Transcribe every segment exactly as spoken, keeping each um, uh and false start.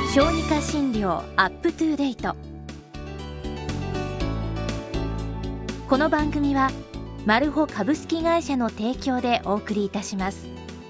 小児科診療アップトゥーデイト。この番組はマルホ株式会社の提供でお送りいたします。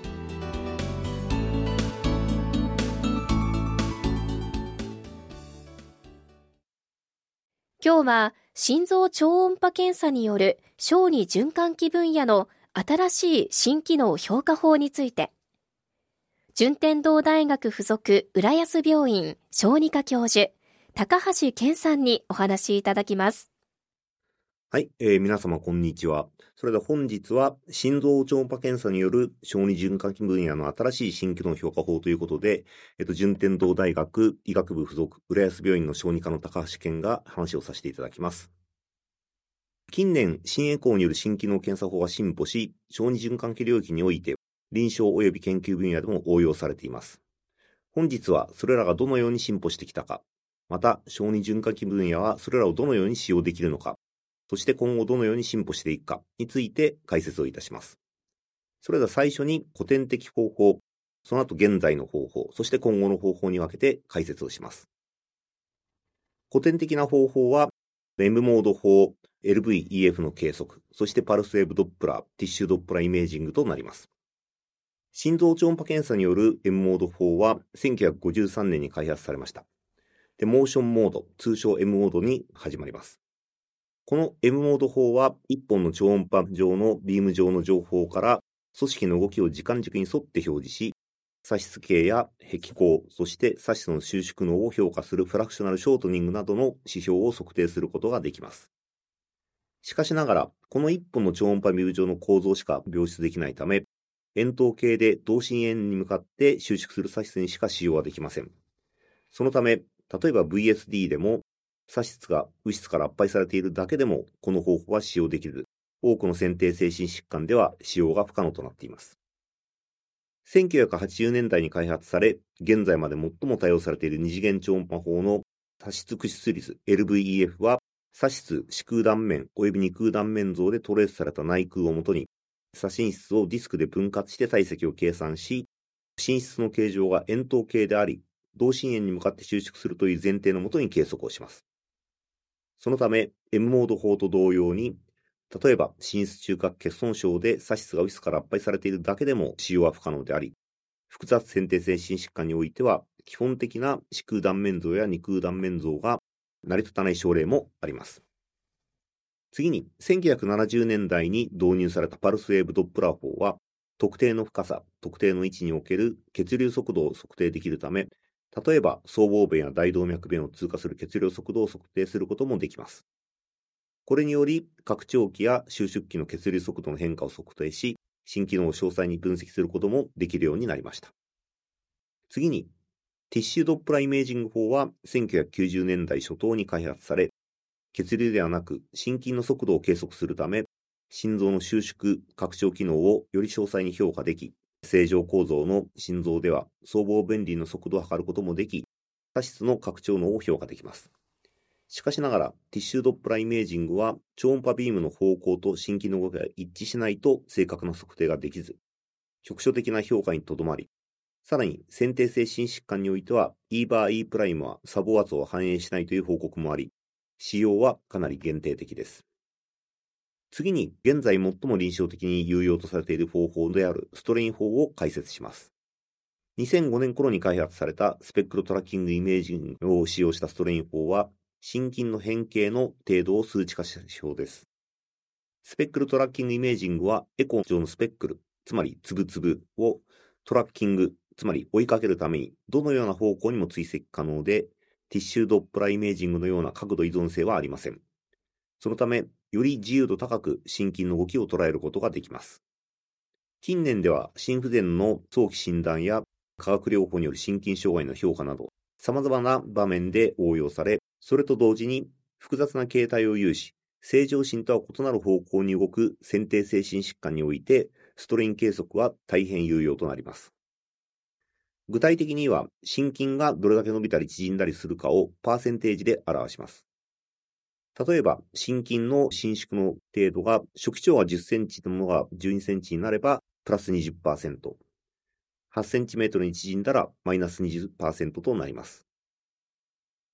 今日は心臓超音波検査による小児循環器分野の新しい新機能評価法について、順天堂大学附属浦安病院小児科教授高橋健さんにお話しいただきます。 はい、えー、皆様こんにちは。それでは本日は心臓超音波検査による小児循環器分野の新しい新機能評価法ということで、えっと、順天堂大学医学部附属浦安病院の小児科の高橋健が話をさせていただきます。近年、心エコーによる新機能検査法が進歩し、小児循環器領域において臨床及び研究分野でも応用されています。本日はそれらがどのように進歩してきたか、また小児循環器分野はそれらをどのように使用できるのか、そして今後どのように進歩していくかについて解説をいたします。それでは最初に古典的方法、その後現在の方法、そして今後の方法に分けて解説をします。古典的な方法は エム モード法、エルブイイーエフ の計測、そしてパルスウェーブドップラー、ティッシュドップラーイメージングとなります。心臓超音波検査による エム モード法はせんきゅうひゃくごじゅうさんねんに開発されました。で、モーションモード、通称 エム モードに始まります。この エム モード法はいっぽんの超音波上のビーム上の情報から組織の動きを時間軸に沿って表示し、左室径や壁高、そして左室の収縮能を評価するフラクショナルショートニングなどの指標を測定することができます。しかしながら、このいっぽんの超音波ビーム上の構造しか描出できないため、円筒形で同心円に向かって収縮する左室にしか使用はできません。そのため、例えば ブイエスディー でも、左室が右室から圧迫されているだけでもこの方法は使用できず、多くの先天性心疾患では使用が不可能となっています。せんきゅうひゃくはちじゅうねんだいに開発され、現在まで最も多用されている二次元超音波法の左室屈出率 エルブイイーエフ は、左室視空断面及び二空断面像でトレースされた内空をもとに、左心室をディスクで分割して体積を計算し、心室の形状が円筒形であり、同心円に向かって収縮するという前提のもとに計測をします。そのため、エム モード法と同様に、例えば、心室中隔欠損症で左室が右室から圧迫されているだけでも使用は不可能であり、複雑先天性心疾患においては、基本的な視空断面像や二空断面像が成り立たない症例もあります。次に、せんきゅうひゃくななじゅうねんだいに導入されたパルスウェーブドップラー法は、特定の深さ、特定の位置における血流速度を測定できるため、例えば、僧帽弁や大動脈弁を通過する血流速度を測定することもできます。これにより、拡張器や収縮器の血流速度の変化を測定し、新機能を詳細に分析することもできるようになりました。次に、ティッシュドップラーイメージング法はせんきゅうひゃくきゅうじゅうねんだい初頭に開発され、血流ではなく心筋の速度を計測するため、心臓の収縮、拡張機能をより詳細に評価でき、正常構造の心臓では僧帽弁輪の速度を測ることもでき、左室の拡張能を評価できます。しかしながら、ティッシュドップラーイメージングは超音波ビームの方向と心筋の動きが一致しないと正確な測定ができず、局所的な評価にとどまり、さらに先天性心疾患においては E バー E プライムは左房圧を反映しないという報告もあり、使用はかなり限定的です。次に、現在最も臨床的に有用とされている方法であるストレイン法を解説します。にせんごねん頃に開発されたスペクロトラッキングイメージングを使用したストレイン法は、心筋の変形の程度を数値化した指標です。スペクルトラッキングイメージングは、エコー上のスペックル、つまり粒々をトラッキング、つまり追いかけるために、どのような方向にも追跡可能で、ティッシュドップラーイメージングのような角度依存性はありません。そのため、より自由度高く心筋の動きを捉えることができます。近年では心不全の早期診断や化学療法による心筋障害の評価など、様々な場面で応用され、それと同時に複雑な形態を有し、正常心とは異なる方向に動く先天性心疾患において、ストレイン計測は大変有用となります。具体的には、心筋がどれだけ伸びたり縮んだりするかをパーセンテージで表します。例えば、心筋の伸縮の程度が初期長がじゅっセンチのものがじゅうにセンチになれば、プラス にじゅっパーセント。はちセンチメートルに縮んだらマイナス にじゅっパーセント となります。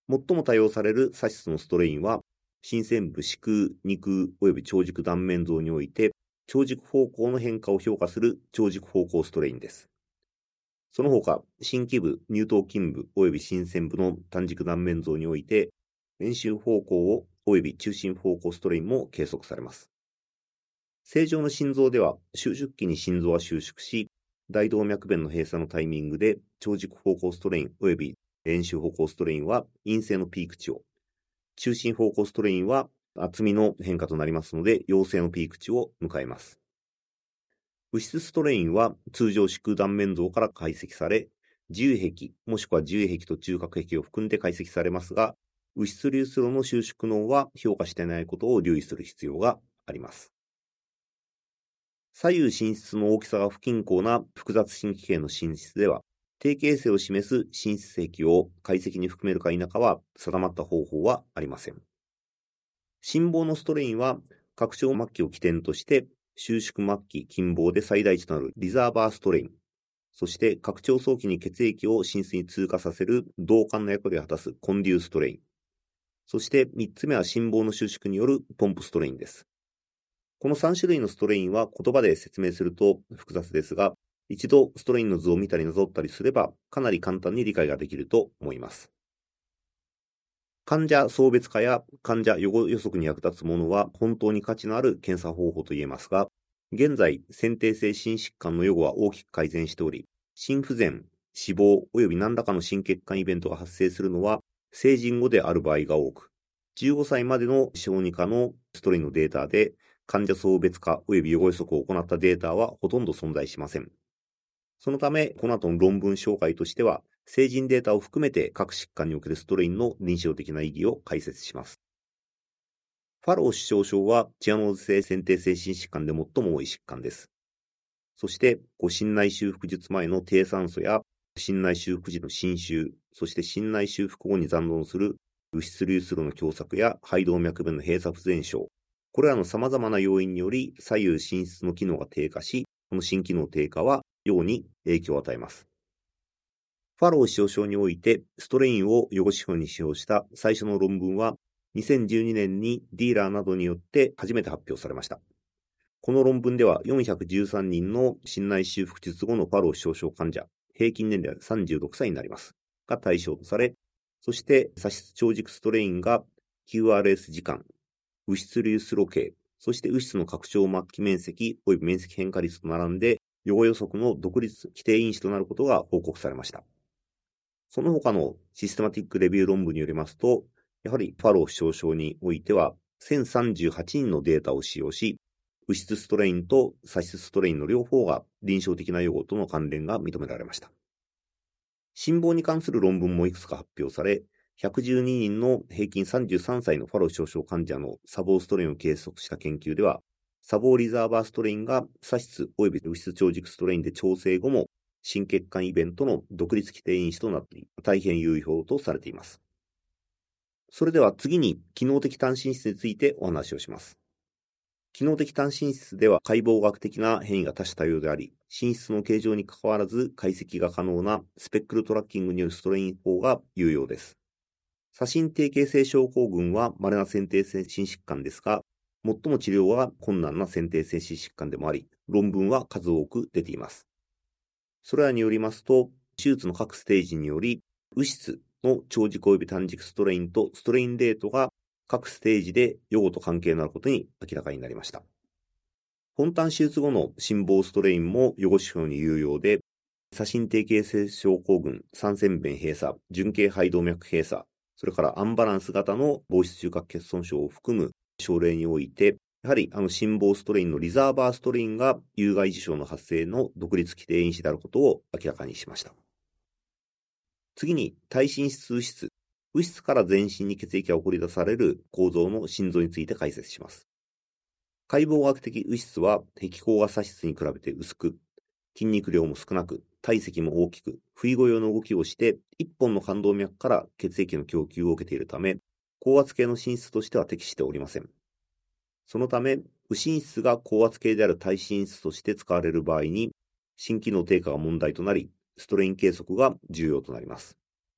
最も多用される左室のストレインは、心線部、視空、二空及び長軸断面像において、長軸方向の変化を評価する長軸方向ストレインです。その他、心基部、乳頭筋部及び心線部の短軸断面像において、円周方向を及び中心方向ストレインも計測されます。正常の心臓では、収縮期に心臓は収縮し、大動脈弁の閉鎖のタイミングで、長軸方向ストレイン及び円周方向ストレインは陰性のピーク値を、中心方向ストレインは厚みの変化となりますので、陽性のピーク値を迎えます。右室ストレインは通常視空断面像から解析され、自由壁もしくは自由壁と中隔壁を含んで解析されますが、右室流出路の収縮能は評価していないことを留意する必要があります。左右心室の大きさが不均衡な複雑心気系の心室では、定型性を示す心室壁を解析に含めるか否かは定まった方法はありません。心房のストレインは拡張末期を起点として収縮末期近房で最大値となるリザーバーストレイン、そして拡張早期に血液を心室に通過させる導管の役割を果たすコンデューストレイン、そしてみっつめは心房の収縮によるポンプストレインです。このさん種類のストレインは言葉で説明すると複雑ですが、一度ストレインの図を見たりなぞったりすればかなり簡単に理解ができると思います。患者送別化や患者予後予測に役立つものは本当に価値のある検査方法と言えますが、現在先天性心疾患の予後は大きく改善しており、心不全、死亡及び何らかの心血管イベントが発生するのは成人後である場合が多く、じゅうごさいまでの小児科のストレインのデータで患者送別化及び予後予測を行ったデータはほとんど存在しません。そのため、この後の論文紹介としては、成人データを含めて各疾患におけるストレインの臨床的な意義を解説します。ファロー氏症症はチアノーズ性先天性心疾患で最も多い疾患です。そして、心内修復術前の低酸素や心内修復時の心臭、そして心内修復後に残存する右室流出路の狭窄や肺動脈弁の閉鎖不全症、これらの様々な要因により左右心室の機能が低下し、この心機能低下は予後に影響を与えます。ファロー氏症症においてストレインを予後指標に使用した最初の論文はにせんじゅうにねんにディーラーなどによって初めて発表されました。この論文ではよんひゃくじゅうさんにんの心内修復術後のファロー氏症症患者、平均年齢はさんじゅうろくさいになります。が対象とされ、そして左室長軸ストレインが キューアールエス 時間、右室流出路径、そして右室の拡張末期面積及び面積変化率と並んで予後予測の独立規定因子となることが報告されました。その他のシステマティックレビュー論文によりますと、やはりファロー氏症症においてはせんさんじゅうはちにんのデータを使用し、右室ストレインと左室ストレインの両方が臨床的な予後との関連が認められました。心房に関する論文もいくつか発表され、ひゃくじゅうににんの平均さんじゅうさんさいのファロー氏症症患者のサボーストレインを計測した研究では、サボーリザーバーストレインが左室及び右室長軸ストレインで調整後も心血管イベントの独立規定因子となって大変有用とされています。それでは次に機能的単身質についてお話をします。機能的単身質では解剖学的な変異が多種多様であり、心室の形状に関わらず解析が可能なスペックルトラッキングによるストレイン法が有用です。左心定型性症候群は稀な先天性心疾患ですが、最も治療は困難な先天性心疾患でもあり、論文は数多く出ています。それらによりますと、手術の各ステージにより、右室の長軸及び短軸ストレインとストレインレートが各ステージで予後と関係のあることに明らかになりました。本端手術後の心房ストレインも予後指標に有用で、左心定型性症候群、三尖弁閉鎖、純系肺動脈閉鎖、それからアンバランス型の房室中隔欠損傷を含む症例において、やはりあの心房ストレインのリザーバーストレインが有害事象の発生の独立規定因子であることを明らかにしました。次に、対心室右室。右室から全身に血液が送り出される構造の心臓について解説します。解剖学的右室は壁孔が左室に比べて薄く、筋肉量も少なく、体積も大きく、不意後用の動きをして、一本の冠動脈から血液の供給を受けているため、高圧系の心室としては適しておりません。そのため、右心室が高圧系である対心室として使われる場合に、心機能低下が問題となり、ストレイン計測が重要となります。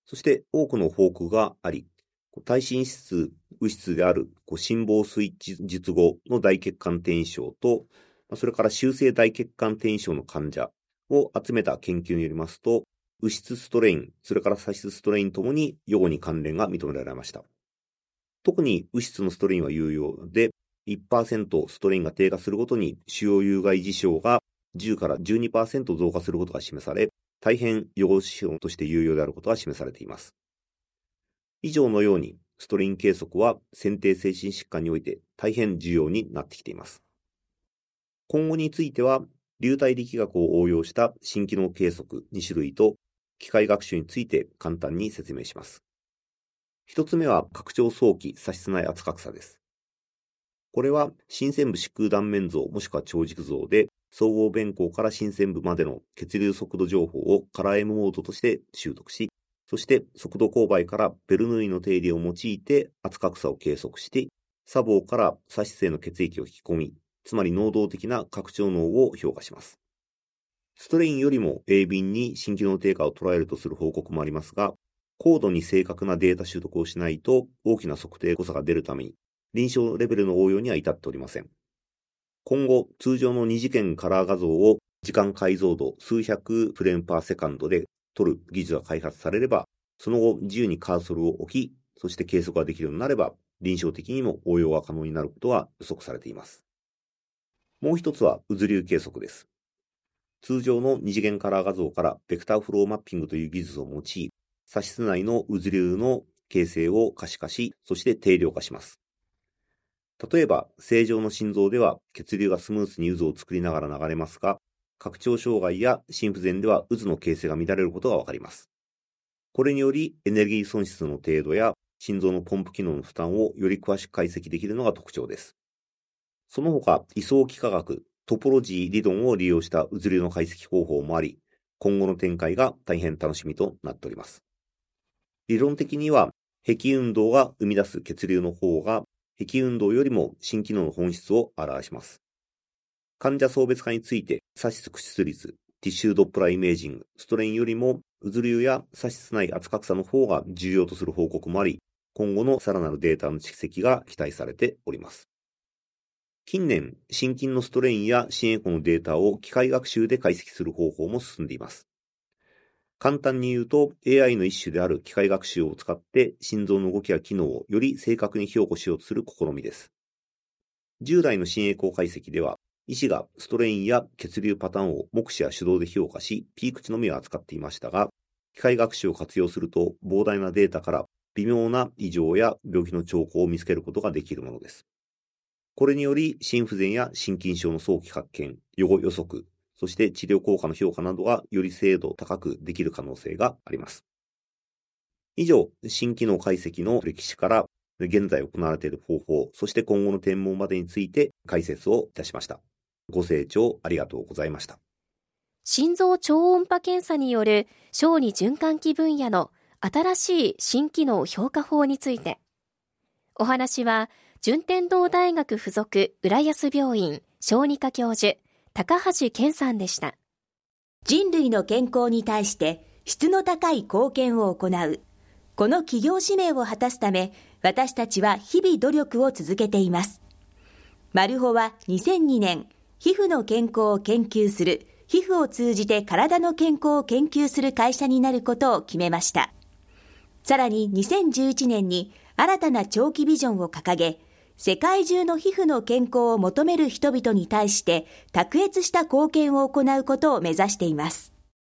そして多くのフォークがあり、耐震質物質である心房スイッチ術後の大血管転移症と、それから修正大血管転移症の患者を集めた研究によりますと、右室ストレイン、それから左室ストレインともに予後に関連が認められました。特に右室のストレインは有用で、いちパーセント ストレインが低下するごとに腫瘍有害事象がじゅうからじゅうにパーセント 増加することが示され、大変予後指標として有用であることが示されています。以上のように、ストレイン計測は先天精神疾患において大変重要になってきています。今後については、流体力学を応用した心機能計測に種類と機械学習について簡単に説明します。一つ目は拡張早期左室内圧格差です。これは心線部視空断面像もしくは超軸像で総合弁孔から心線部までの血流速度情報をカラー M モードとして習得し、そして速度勾配からベルヌーイの定理を用いて圧格差を計測して、左房から左室への血液を引き込み、つまり能動的な拡張能を評価します。ストレインよりも鋭敏に心機能低下を捉えるとする報告もありますが、高度に正確なデータ習得をしないと大きな測定誤差が出るために、臨床レベルの応用には至っておりません。今後、通常の二次元カラー画像を時間解像度数百フレームパーセカンドで撮る技術が開発されれば、その後自由にカーソルを置き、そして計測ができるようになれば、臨床的にも応用が可能になることが予測されています。もう一つは渦流計測です。通常の二次元カラー画像からベクターフローマッピングという技術を用い、左室内の渦流の形成を可視化し、そして定量化します。例えば、正常の心臓では血流がスムースに渦を作りながら流れますが、拡張障害や心不全では渦の形成が乱れることがわかります。これによりエネルギー損失の程度や心臓のポンプ機能の負担をより詳しく解析できるのが特徴です。その他、位相幾何学、トポロジー理論を利用した渦流の解析方法もあり、今後の展開が大変楽しみとなっております。理論的には、壁運動が生み出す血流の方が、壁運動よりも心機能の本質を表します。患者層別化について、左室屈出率、ティッシュドップラーイメージング、ストレインよりも、渦流や左室内圧格差の方が重要とする報告もあり、今後のさらなるデータの蓄積が期待されております。近年、心筋のストレインや心エコのデータを機械学習で解析する方法も進んでいます。簡単に言うと エーアイ の一種である機械学習を使って心臓の動きや機能をより正確に評価しようとする試みです。従来の心エコ解析では医師がストレインや血流パターンを目視や手動で評価しピーク値のみを扱っていましたが、機械学習を活用すると膨大なデータから微妙な異常や病気の兆候を見つけることができるものです。これにより心不全や心筋症の早期発見、予後予測、そして治療効果の評価などがより精度高くできる可能性があります。以上、心機能解析の歴史から現在行われている方法、そして今後の展望までについて解説をいたしました。ご清聴ありがとうございました。 心臓超音波検査による小児循環器分野の新しい心機能評価法について、お話は順天堂大学附属浦安病院小児科教授高橋健さんでした。 人類の健康に対して質の高い貢献を行う、この企業使命を果たすため、私たちは日々努力を続けています。マルホはにせんにねん、皮膚の健康を研究する、皮膚を通じて体の健康を研究する会社になることを決めました。さらににせんじゅういちねんに新たな長期ビジョンを掲げ、世界中の皮膚の健康を求める人々に対して卓越した貢献を行うことを目指しています。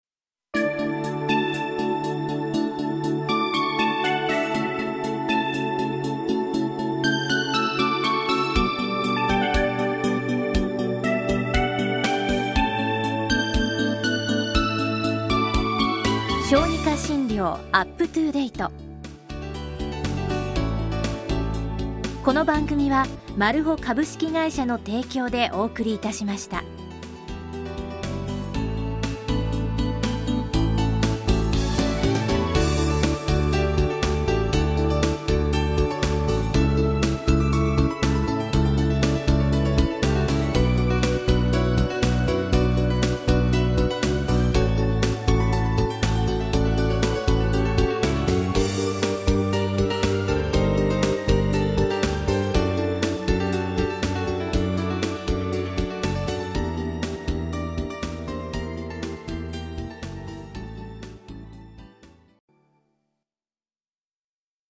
小児科診療アップトゥーデイト。この番組はマルホ株式会社の提供でお送りいたしました。